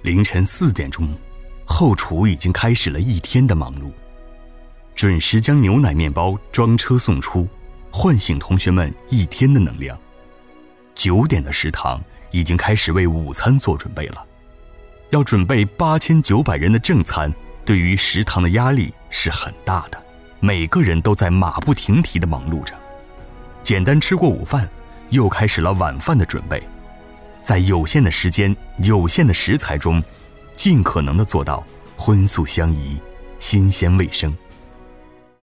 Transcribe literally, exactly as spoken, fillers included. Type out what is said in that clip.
凌晨四点钟，后厨已经开始了一天的忙碌，准时将牛奶面包装车送出，唤醒同学们一天的能量。九点的食堂已经开始为午餐做准备了，要准备八千九百人的正餐，对于食堂的压力是很大的，每个人都在马不停蹄地忙碌着。简单吃过午饭，又开始了晚饭的准备，在有限的时间、有限的食材中，尽可能地做到荤素相宜、新鲜卫生。